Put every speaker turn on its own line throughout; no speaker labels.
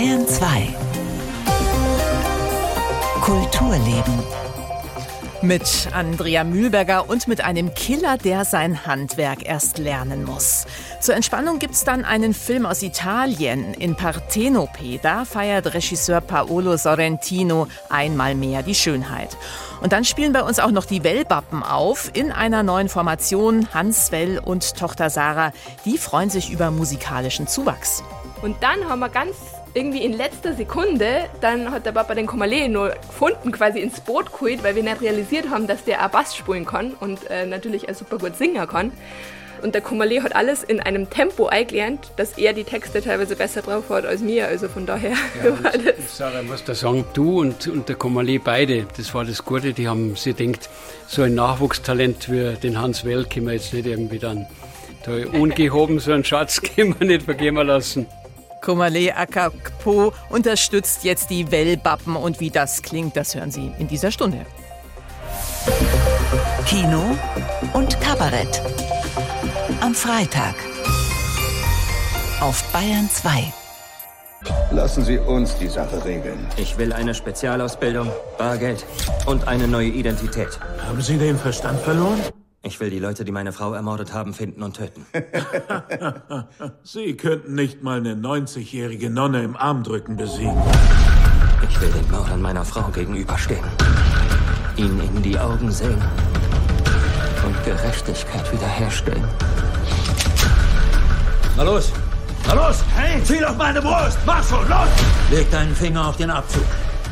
Bayern 2 Kulturleben
mit Andrea Mühlberger und mit einem Killer, der sein Handwerk erst lernen muss. Zur Entspannung gibt's dann einen Film aus Italien. In Partenope, da feiert Regisseur Paolo Sorrentino einmal mehr die Schönheit. Und dann spielen bei uns auch noch die Wellbappen auf in einer neuen Formation. Hans Well und Tochter Sarah, die freuen sich über musikalischen Zuwachs.
Und dann haben wir ganz irgendwie in letzter Sekunde, dann hat der Papa den Komalé nur gefunden, quasi ins Boot geholt, weil wir nicht realisiert haben, dass der auch Bass spielen kann und natürlich auch super gut singen kann. Und der Komalé hat alles in einem Tempo eingelernt, dass er die Texte teilweise besser drauf hat als mir. Also von daher war das.
Sarah, muss da sagen, du und der Komalé beide, das war das Gute, die haben sich gedacht, so ein Nachwuchstalent wie den Hans Well können wir jetzt nicht irgendwie dann da ungehoben so einen Schatz können wir nicht vergeben lassen.
Komalé Akakpo unterstützt jetzt die Wellbappen und wie das klingt, das hören Sie in dieser Stunde.
Kino und Kabarett. Am Freitag auf Bayern 2.
Lassen Sie uns die Sache regeln.
Ich will eine Spezialausbildung, Bargeld und eine neue Identität.
Haben Sie den Verstand verloren?
Ich will die Leute, die meine Frau ermordet haben, finden und töten.
Sie könnten nicht mal eine 90-jährige Nonne im Armdrücken besiegen.
Ich will den Mördern meiner Frau gegenüberstehen, ihnen in die Augen sehen und Gerechtigkeit wiederherstellen.
Na los! Na los! Hey, zieh auf meine Brust! Mach schon, los! Leg deinen Finger auf den Abzug.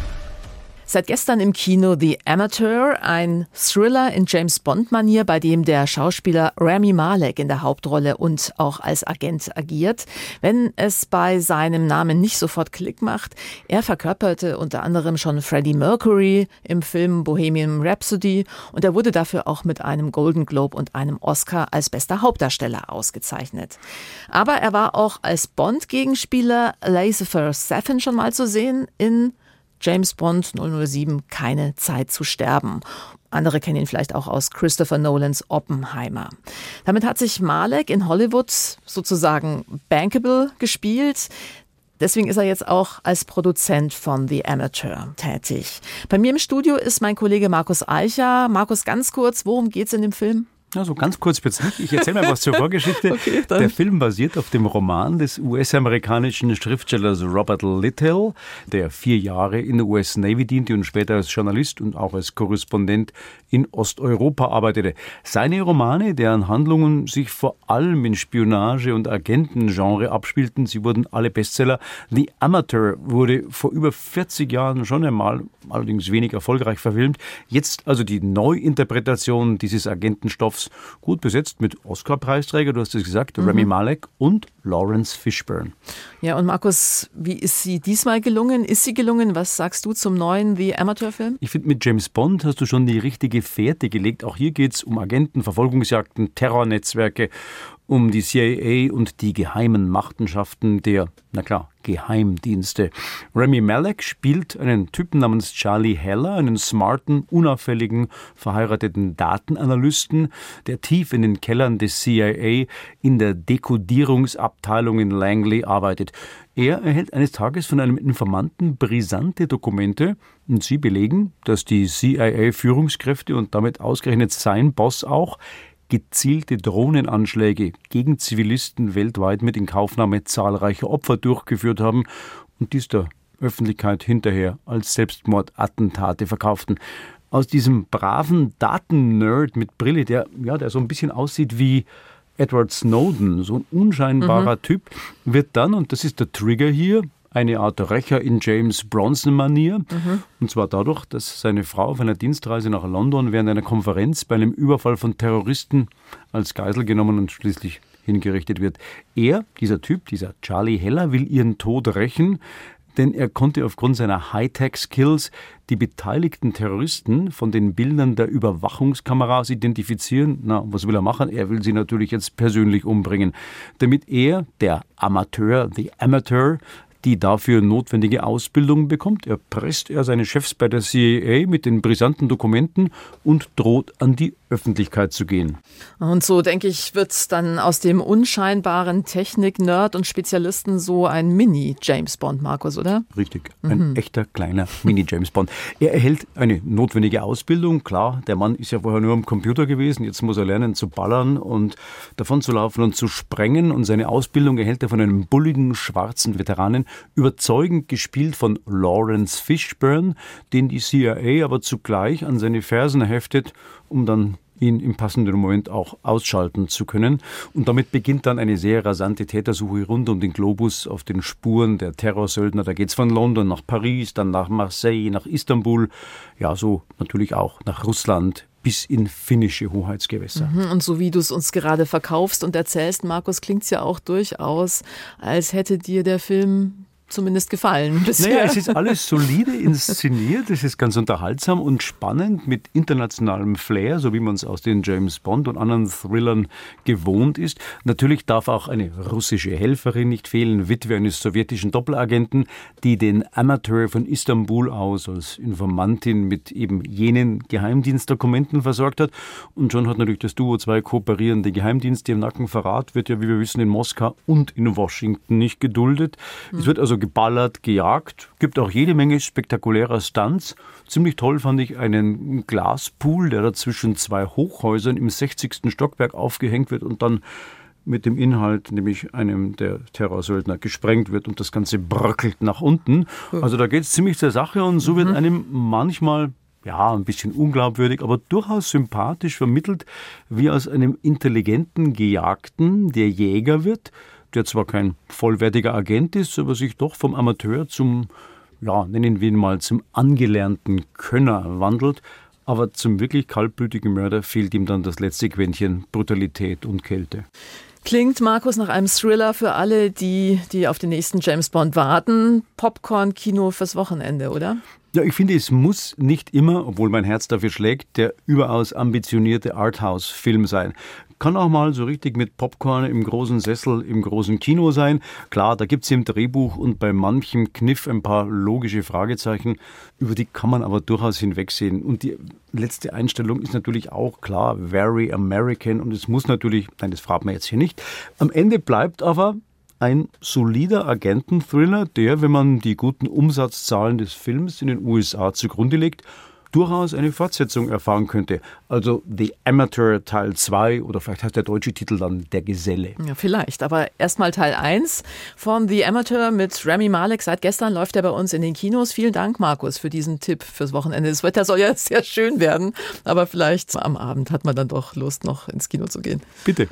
Seit gestern im Kino The Amateur, ein Thriller in James-Bond-Manier, bei dem der Schauspieler Rami Malek in der Hauptrolle und auch als Agent agiert. Wenn es bei seinem Namen nicht sofort Klick macht, er verkörperte unter anderem schon Freddie Mercury im Film Bohemian Rhapsody und er wurde dafür auch mit einem Golden Globe und einem Oscar als bester Hauptdarsteller ausgezeichnet. Aber er war auch als Bond-Gegenspieler Laissez-faire Safin schon mal zu sehen in James Bond 007, keine Zeit zu sterben. Andere kennen ihn vielleicht auch aus Christopher Nolans Oppenheimer. Damit hat sich Malek in Hollywood sozusagen bankable gespielt. Deswegen ist er jetzt auch als Produzent von The Amateur tätig. Bei mir im Studio ist mein Kollege Markus Eicher. Markus, ganz kurz, worum geht's in dem Film?
Also ganz kurz wird's nicht. Ich erzähle mal was zur Vorgeschichte.
Okay,
der Film basiert auf dem Roman des US-amerikanischen Schriftstellers Robert Little, der 4 Jahre in der US Navy diente und später als Journalist und auch als Korrespondent in Osteuropa arbeitete. Seine Romane, deren Handlungen sich vor allem in Spionage- und Agentengenre abspielten, sie wurden alle Bestseller. The Amateur wurde vor über 40 Jahren schon einmal, allerdings wenig erfolgreich verfilmt. Jetzt also die Neuinterpretation dieses Agentenstoffs, gut besetzt mit Oscar-Preisträger, du hast es gesagt, Rami Malek und Lawrence Fishburne.
Ja, und Markus, wie ist sie diesmal gelungen? Ist sie gelungen? Was sagst du zum neuen The Amateur-Film?
Ich finde, mit James Bond hast du schon die richtige Fährte gelegt. Auch hier geht es um Agenten, Verfolgungsjagden, Terrornetzwerke, um die CIA und die geheimen Machenschaften der, na klar, Geheimdienste. Rami Malek spielt einen Typen namens Charlie Heller, einen smarten, unauffälligen, verheirateten Datenanalysten, der tief in den Kellern des CIA in der Dekodierungsabteilung in Langley arbeitet. Er erhält eines Tages von einem Informanten brisante Dokumente und sie belegen, dass die CIA-Führungskräfte und damit ausgerechnet sein Boss auch gezielte Drohnenanschläge gegen Zivilisten weltweit mit Inkaufnahme zahlreicher Opfer durchgeführt haben und dies der Öffentlichkeit hinterher als Selbstmordattentate verkauften. Aus diesem braven Daten-Nerd mit Brille, der so ein bisschen aussieht wie Edward Snowden, so ein unscheinbarer Typ, wird dann, und das ist der Trigger hier, eine Art Rächer in James Bronson-Manier. Und zwar dadurch, dass seine Frau auf einer Dienstreise nach London während einer Konferenz bei einem Überfall von Terroristen als Geisel genommen und schließlich hingerichtet wird. Er, dieser Typ, dieser Charlie Heller, will ihren Tod rächen, denn er konnte aufgrund seiner Hightech-Skills die beteiligten Terroristen von den Bildern der Überwachungskameras identifizieren. Na, was will er machen? Er will sie natürlich jetzt persönlich umbringen, damit er, der Amateur, The Amateur, die dafür notwendige Ausbildung bekommt, erpresst er seine Chefs bei der CIA mit den brisanten Dokumenten und droht an die Öffentlichkeit zu gehen.
Und so, denke ich, wird dann aus dem unscheinbaren Technik-Nerd und Spezialisten so ein Mini-James Bond, Markus, oder?
Richtig, ein echter kleiner Mini-James Bond. Er erhält eine notwendige Ausbildung. Klar, der Mann ist ja vorher nur am Computer gewesen, jetzt muss er lernen zu ballern und davon zu laufen und zu sprengen. Und seine Ausbildung erhält er von einem bulligen, schwarzen Veteranen, überzeugend gespielt von Lawrence Fishburne, den die CIA aber zugleich an seine Fersen heftet, um dann ihn im passenden Moment auch ausschalten zu können. Und damit beginnt dann eine sehr rasante Tätersuche rund um den Globus auf den Spuren der Terrorsöldner. Da geht's von London nach Paris, dann nach Marseille, nach Istanbul, ja, so natürlich auch nach Russland bis in finnische Hoheitsgewässer.
Und so wie du es uns gerade verkaufst und erzählst, Markus, klingt es ja auch durchaus, als hätte dir der Film zumindest gefallen bisher.
Naja, es ist alles solide inszeniert, es ist ganz unterhaltsam und spannend mit internationalem Flair, so wie man es aus den James Bond und anderen Thrillern gewohnt ist. Natürlich darf auch eine russische Helferin nicht fehlen, Witwe eines sowjetischen Doppelagenten, die den Amateur von Istanbul aus als Informantin mit eben jenen Geheimdienstdokumenten versorgt hat. Und schon hat natürlich das Duo zwei kooperierende Geheimdienste im Nacken. Verrat wird ja, wie wir wissen, in Moskau und in Washington nicht geduldet. Es wird also geballert, gejagt, gibt auch jede Menge spektakulärer Stunts. Ziemlich toll fand ich einen Glaspool, der da zwischen zwei Hochhäusern im 60. Stockwerk aufgehängt wird und dann mit dem Inhalt, nämlich einem der Terrorsöldner, gesprengt wird und das Ganze bröckelt nach unten. Also da geht es ziemlich zur Sache und so wird einem manchmal ein bisschen unglaubwürdig, aber durchaus sympathisch vermittelt, wie aus einem intelligenten Gejagten der Jäger wird, der zwar kein vollwertiger Agent ist, aber sich doch vom Amateur zum, nennen wir ihn mal, zum angelernten Könner wandelt. Aber zum wirklich kaltblütigen Mörder fehlt ihm dann das letzte Quäntchen Brutalität und Kälte.
Klingt, Markus, nach einem Thriller für alle, die auf den nächsten James Bond warten. Popcorn-Kino fürs Wochenende, oder?
Ja, ich finde, es muss nicht immer, obwohl mein Herz dafür schlägt, der überaus ambitionierte Arthouse-Film sein. Kann auch mal so richtig mit Popcorn im großen Sessel im großen Kino sein. Klar, da gibt es im Drehbuch und bei manchem Kniff ein paar logische Fragezeichen, über die kann man aber durchaus hinwegsehen. Und die letzte Einstellung ist natürlich auch klar, very American, und es muss natürlich, nein, das fragt man jetzt hier nicht, am Ende bleibt aber ein solider Agenten-Thriller, der, wenn man die guten Umsatzzahlen des Films in den USA zugrunde legt, durchaus eine Fortsetzung erfahren könnte. Also The Amateur Teil 2 oder vielleicht heißt der deutsche Titel dann Der Geselle.
Ja, vielleicht. Aber erstmal Teil 1 von The Amateur mit Rami Malek. Seit gestern läuft er bei uns in den Kinos. Vielen Dank, Markus, für diesen Tipp fürs Wochenende. Das Wetter soll ja sehr schön werden, aber vielleicht am Abend hat man dann doch Lust, noch ins Kino zu gehen.
Bitte.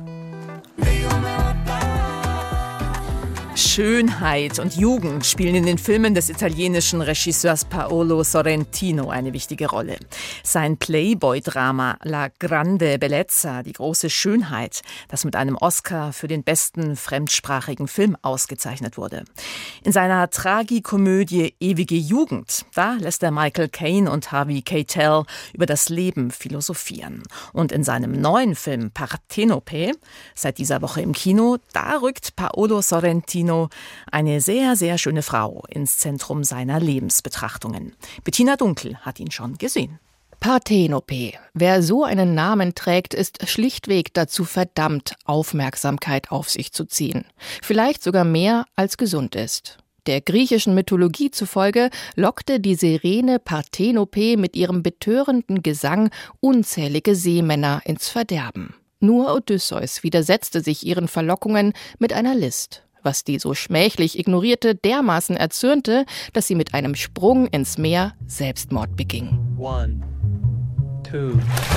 Schönheit und Jugend spielen in den Filmen des italienischen Regisseurs Paolo Sorrentino eine wichtige Rolle. Sein Playboy-Drama La Grande Bellezza, die große Schönheit, das mit einem Oscar für den besten fremdsprachigen Film ausgezeichnet wurde. In seiner Tragikomödie Ewige Jugend, da lässt er Michael Caine und Harvey Keitel über das Leben philosophieren. Und in seinem neuen Film Partenope, seit dieser Woche im Kino, da rückt Paolo Sorrentino eine sehr, sehr schöne Frau ins Zentrum seiner Lebensbetrachtungen. Bettina Dunkel hat ihn schon gesehen.
Partenope. Wer so einen Namen trägt, ist schlichtweg dazu verdammt, Aufmerksamkeit auf sich zu ziehen. Vielleicht sogar mehr, als gesund ist. Der griechischen Mythologie zufolge lockte die Sirene Partenope mit ihrem betörenden Gesang unzählige Seemänner ins Verderben. Nur Odysseus widersetzte sich ihren Verlockungen mit einer List, was die so schmählich ignorierte dermaßen erzürnte, dass sie mit einem Sprung ins Meer Selbstmord beging.
1, 2, 3,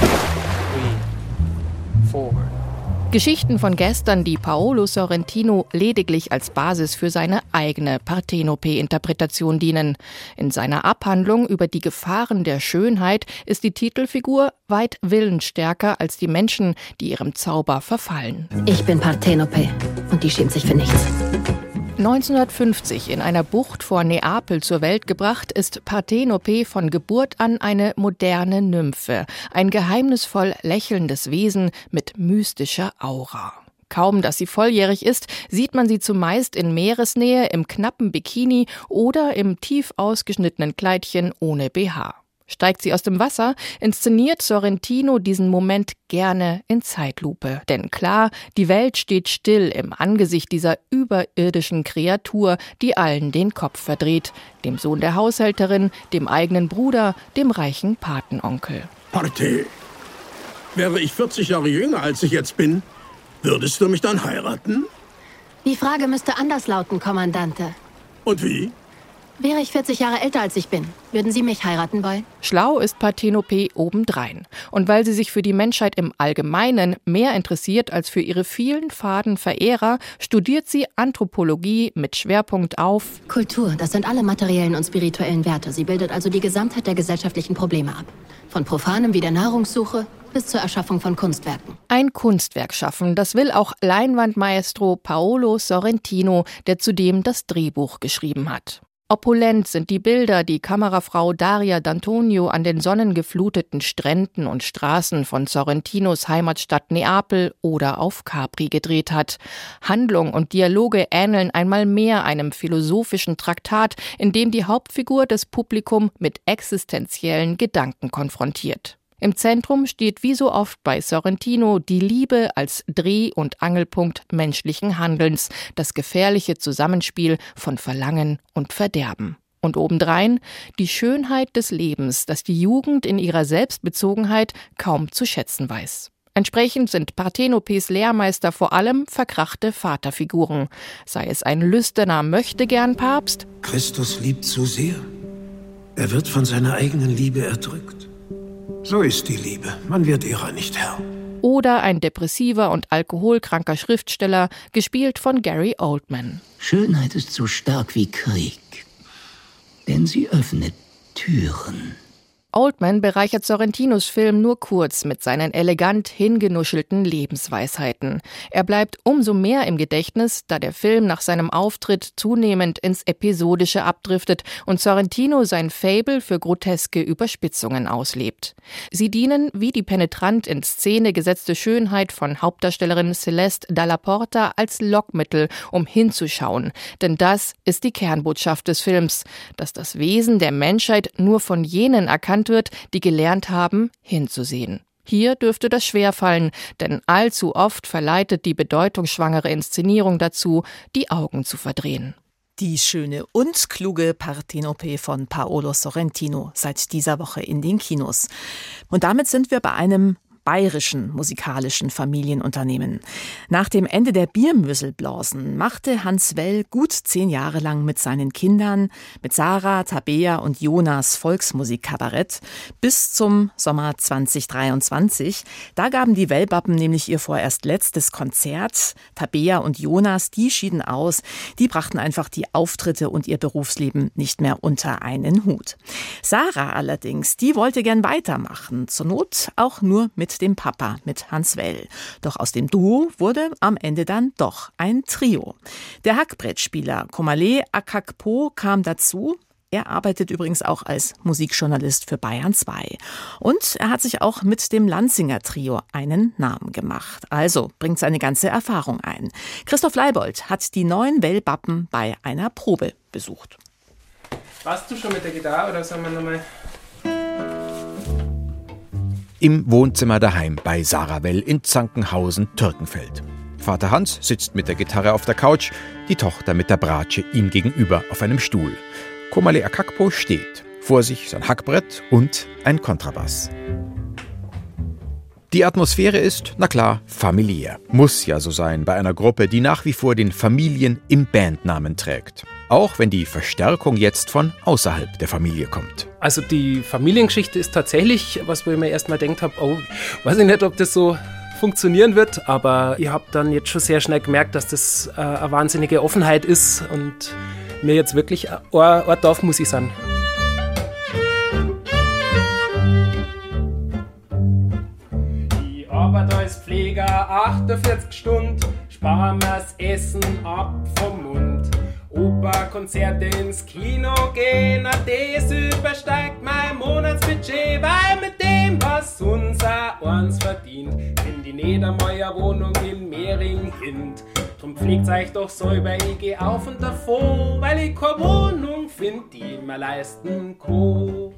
4.
Geschichten von gestern, die Paolo Sorrentino lediglich als Basis für seine eigene Partenope-Interpretation dienen. In seiner Abhandlung über die Gefahren der Schönheit ist die Titelfigur weit willensstärker als die Menschen, die ihrem Zauber verfallen.
Ich bin Partenope und die schämt sich für nichts.
1950 in einer Bucht vor Neapel zur Welt gebracht, ist Partenope von Geburt an eine moderne Nymphe, ein geheimnisvoll lächelndes Wesen mit mystischer Aura. Kaum, dass sie volljährig ist, sieht man sie zumeist in Meeresnähe, im knappen Bikini oder im tief ausgeschnittenen Kleidchen ohne BH. Steigt sie aus dem Wasser, inszeniert Sorrentino diesen Moment gerne in Zeitlupe. Denn klar, die Welt steht still im Angesicht dieser überirdischen Kreatur, die allen den Kopf verdreht. Dem Sohn der Haushälterin, dem eigenen Bruder, dem reichen Patenonkel.
Partey, wäre ich 40 Jahre jünger, als ich jetzt bin, würdest du mich dann heiraten?
Die Frage müsste anders lauten, Kommandante.
Und wie?
Wäre ich 40 Jahre älter als ich bin, würden Sie mich heiraten wollen?
Schlau ist Parthenope obendrein. Und weil sie sich für die Menschheit im Allgemeinen mehr interessiert als für ihre vielen faden Verehrer, studiert sie Anthropologie mit Schwerpunkt auf
Kultur, das sind alle materiellen und spirituellen Werte. Sie bildet also die Gesamtheit der gesellschaftlichen Probleme ab. Von Profanem wie der Nahrungssuche bis zur Erschaffung von Kunstwerken.
Ein Kunstwerk schaffen, das will auch Leinwandmaestro Paolo Sorrentino, der zudem das Drehbuch geschrieben hat. Opulent sind die Bilder, die Kamerafrau Daria D'Antonio an den sonnengefluteten Stränden und Straßen von Sorrentinos Heimatstadt Neapel oder auf Capri gedreht hat. Handlung und Dialoge ähneln einmal mehr einem philosophischen Traktat, in dem die Hauptfigur das Publikum mit existenziellen Gedanken konfrontiert. Im Zentrum steht wie so oft bei Sorrentino die Liebe als Dreh- und Angelpunkt menschlichen Handelns, das gefährliche Zusammenspiel von Verlangen und Verderben. Und obendrein die Schönheit des Lebens, das die Jugend in ihrer Selbstbezogenheit kaum zu schätzen weiß. Entsprechend sind Parthenopes Lehrmeister vor allem verkrachte Vaterfiguren. Sei es ein lüsterner Möchtegern-Papst.
Christus liebt so sehr. Er wird von seiner eigenen Liebe erdrückt. So ist die Liebe. Man wird ihrer nicht Herr.
Oder ein depressiver und alkoholkranker Schriftsteller, gespielt von Gary Oldman.
Schönheit ist so stark wie Krieg, denn sie öffnet Türen.
Oldman bereichert Sorrentinos Film nur kurz mit seinen elegant hingenuschelten Lebensweisheiten. Er bleibt umso mehr im Gedächtnis, da der Film nach seinem Auftritt zunehmend ins Episodische abdriftet und Sorrentino sein Faible für groteske Überspitzungen auslebt. Sie dienen wie die penetrant in Szene gesetzte Schönheit von Hauptdarstellerin Celeste Dalla Porta als Lockmittel, um hinzuschauen. Denn das ist die Kernbotschaft des Films, dass das Wesen der Menschheit nur von jenen erkannt wird, die gelernt haben, hinzusehen. Hier dürfte das schwerfallen, denn allzu oft verleitet die bedeutungsschwangere Inszenierung dazu, die Augen zu verdrehen.
Die schöne und kluge Parthenope von Paolo Sorrentino seit dieser Woche in den Kinos. Und damit sind wir bei einem bayerischen musikalischen Familienunternehmen. Nach dem Ende der Biermüsselblasen machte Hans Well gut 10 Jahre lang mit seinen Kindern, mit Sarah, Tabea und Jonas Volksmusikkabarett bis zum Sommer 2023. Da gaben die Well-Bappen nämlich ihr vorerst letztes Konzert. Tabea und Jonas, die schieden aus. Die brachten einfach die Auftritte und ihr Berufsleben nicht mehr unter einen Hut. Sarah allerdings, die wollte gern weitermachen. Zur Not auch nur mit dem Papa, mit Hans Well. Doch aus dem Duo wurde am Ende dann doch ein Trio. Der Hackbrettspieler Komale Akakpo kam dazu. Er arbeitet übrigens auch als Musikjournalist für Bayern 2. Und er hat sich auch mit dem Lanzinger Trio einen Namen gemacht. Also bringt seine ganze Erfahrung ein. Christoph Leibold hat die neuen Well-Bappen bei einer Probe besucht.
Warst du schon mit der Gitarre oder sagen wir nochmal?
Im Wohnzimmer daheim bei Sarah Well in Zankenhausen-Türkenfeld. Vater Hans sitzt mit der Gitarre auf der Couch, die Tochter mit der Bratsche ihm gegenüber auf einem Stuhl. Komale Akakpo steht. Vor sich sein Hackbrett und ein Kontrabass. Die Atmosphäre ist, na klar, familiär. Muss ja so sein bei einer Gruppe, die nach wie vor den Familien im Bandnamen trägt. Auch wenn die Verstärkung jetzt von außerhalb der Familie kommt.
Also die Familiengeschichte ist tatsächlich, was wo ich mir erst mal gedacht habe, oh, weiß ich nicht, ob das so funktionieren wird, aber ich habe dann jetzt schon sehr schnell gemerkt, dass das eine wahnsinnige Offenheit ist und mir jetzt wirklich ein Dorf muss ich sein. Ich arbeite als Pfleger 48 Stunden, spare mir das Essen ab vom Mund. Operkonzerte ins Kino gehen, das übersteigt mein Monatsbudget, weil mit dem was unser eins verdient. In die Niedermeier Wohnung in Mehring hind. Drum pflegt's euch doch selber, ich geh auf und davon, weil ich keine Wohnung find, die mir leisten kann.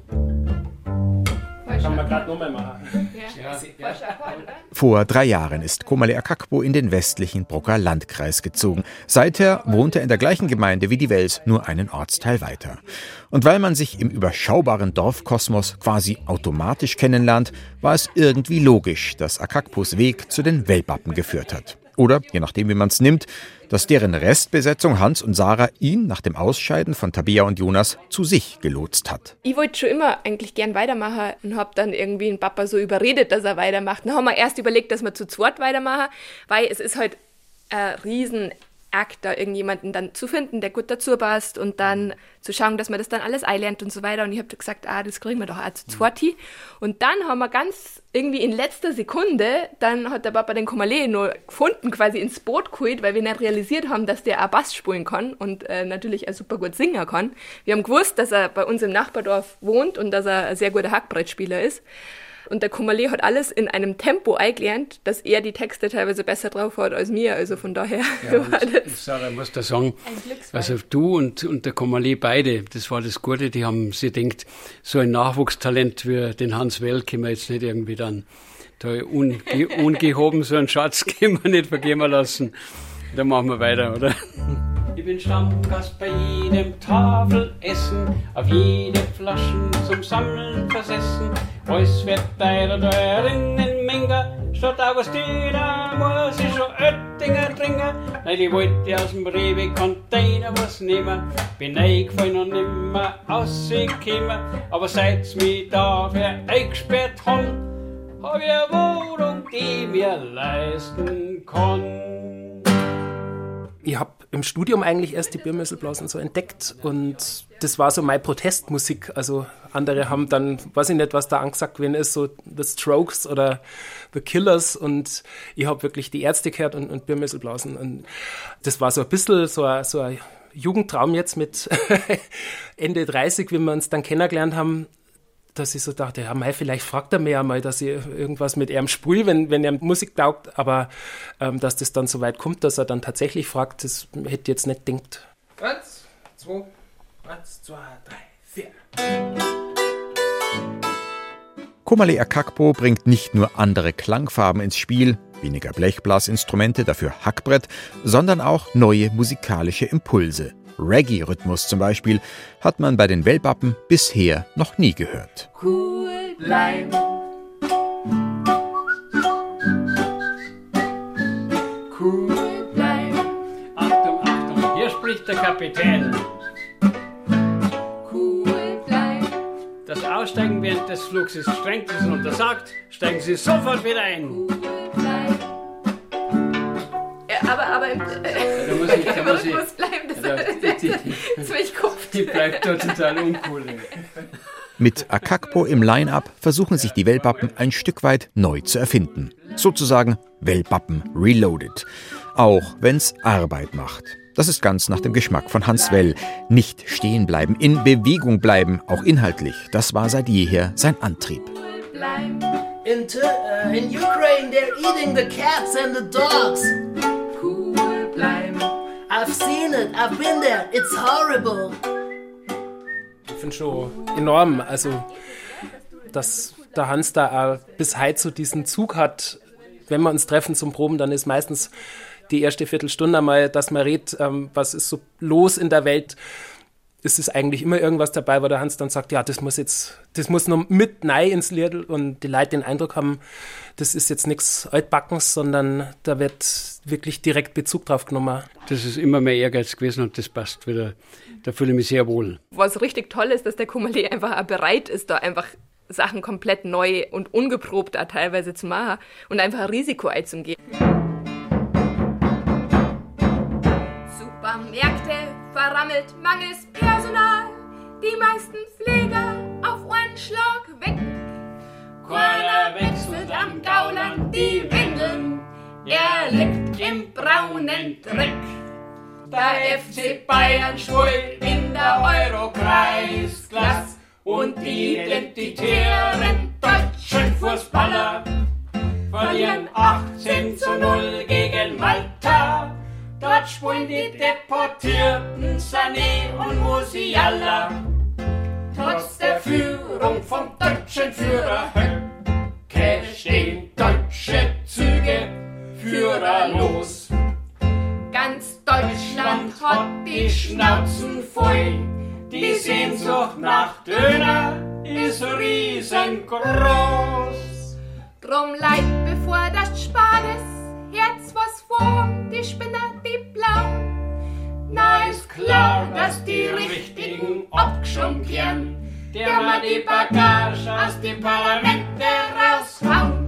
Kann man gerade nochmal machen. Ja.
Vor 3 Jahren ist Komale Akakpo in den westlichen Brucker Landkreis gezogen. Seither wohnt er in der gleichen Gemeinde wie die Wels, nur einen Ortsteil weiter. Und weil man sich im überschaubaren Dorfkosmos quasi automatisch kennenlernt, war es irgendwie logisch, dass Akakpos Weg zu den Wellpappen geführt hat. Oder, je nachdem wie man es nimmt, dass deren Restbesetzung Hans und Sarah ihn nach dem Ausscheiden von Tabea und Jonas zu sich gelotst hat.
Ich wollte schon immer eigentlich gern weitermachen und habe dann irgendwie den Papa so überredet, dass er weitermacht. Dann haben wir erst überlegt, dass wir zu zweit weitermachen, weil es ist halt ein Riesenakt, da irgendjemanden dann zu finden, der gut dazu passt und dann zu schauen, dass man das dann alles einlernt und so weiter. Und ich habe gesagt, das kriegen wir doch auch zu zweit hin. Und dann haben wir ganz irgendwie in letzter Sekunde, dann hat der Papa den Komale noch gefunden, quasi ins Boot geholt, weil wir nicht realisiert haben, dass der auch Bass spielen kann und natürlich auch super gut singen kann. Wir haben gewusst, dass er bei uns im Nachbardorf wohnt und dass er ein sehr guter Hackbrettspieler ist. Und der Komale hat alles in einem Tempo eingelernt, dass er die Texte teilweise besser drauf hat als mir. Also von daher war das...
Sarah, ich muss da sagen, also du und der Komale beide, das war das Gute, die haben sich gedacht, so ein Nachwuchstalent wie den Hans Well können wir jetzt nicht irgendwie dann da ungehoben so einen Schatz können wir nicht vergeben lassen. Dann machen wir weiter, oder? Ich bin Stammgast bei jedem Tafelessen, auf jede Flaschen zum Sammeln versessen. Alles wird teurinnen Menge, statt Augustiner muss ich schon Oettinger trinken. Nein, ich wollte aus dem Rewe-Container was nehmen, bin eingefallen und nimmer rausgekommen. Aber seit mich dafür eingesperrt haben, hab ich eine Wohnung, die mir leisten kann.
Ich habe im Studium eigentlich erst die Biermesselblasen so entdeckt und das war so meine Protestmusik. Also andere haben dann, weiß ich nicht, was da angesagt worden ist, so The Strokes oder The Killers und ich habe wirklich die Ärzte gehört und Biermesselblasen. Und das war so ein bisschen so ein Jugendtraum jetzt mit Ende 30, wie wir uns dann kennengelernt haben, dass ich so dachte, ja, vielleicht fragt er mir ja mal, dass ich irgendwas mit ihm spiele, wenn er Musik taugt, aber dass das dann so weit kommt, dass er dann tatsächlich fragt, das hätte ich jetzt nicht gedacht. 1, 2, 3, 4.
Komale Akakpo bringt nicht nur andere Klangfarben ins Spiel, weniger Blechblasinstrumente, dafür Hackbrett, sondern auch neue musikalische Impulse. Reggae-Rhythmus zum Beispiel hat man bei den Wellpappen bisher noch nie gehört.
Cool bleiben.
Cool bleiben. Achtung, Achtung, hier spricht der Kapitän.
Cool bleiben.
Das Aussteigen während des Flugs ist strengstens untersagt. Steigen Sie sofort wieder ein.
Cool bleiben.
Aber
da muss
bleiben, das will ich Kopf.
Die bleibt dort total uncool.
Mit Akakpo im Line-Up versuchen sich die Wellpappen ein Stück weit neu zu erfinden. Sozusagen Wellpappen Reloaded. Auch wenn's Arbeit macht. Das ist ganz nach dem Geschmack von Hans Well. Nicht stehen bleiben, in Bewegung bleiben, auch inhaltlich. Das war seit jeher sein Antrieb.
In Ukraine they're eating the cats and the dogs. Cool bleiben. I've seen it, I've been there, it's horrible.
Ich finde schon enorm, also dass der Hans da bis heute so diesen Zug hat, wenn wir uns treffen zum Proben, dann ist meistens die erste Viertelstunde einmal, dass man redet, was ist so los in der Welt. Es ist eigentlich immer irgendwas dabei, wo der Hans dann sagt, ja, das muss noch mit rein ins Lied und die Leute den Eindruck haben, das ist jetzt nichts Altbackens, sondern da wird wirklich direkt Bezug drauf genommen.
Das ist immer mehr Ehrgeiz gewesen und das passt wieder. Da fühle ich mich sehr wohl.
Was richtig toll ist, dass der Komale einfach auch bereit ist, da einfach Sachen komplett neu und ungeprobt auch teilweise zu machen und einfach ein Risiko einzugehen.
Supermärkte verrammelt mangels Personal, die meisten Pfleger auf einen Schlag weg. Keiner wechselt am Gauland die Windeln, er liegt im braunen Dreck. Der FC Bayern schwul in der Euro-Kreisklasse und die identitären Deutschen
deutschen Fußballer verlieren 18:0 gegen Malta. Dort spielen die Deportierten Sané und Musiala. Trotz der Führung vom deutschen Führer Höcke stehen deutsche Züge führerlos. Ganz Deutschland hat die Schnauzen voll. Die Sehnsucht nach Döner ist riesengroß.
Drum leid bevor das Spades, Herz was formt, die Spinner, die Blauen.
Na ist klar, dass die Richtigen abgeschoben werden, der mal die Bagage aus dem Parlament raushauen.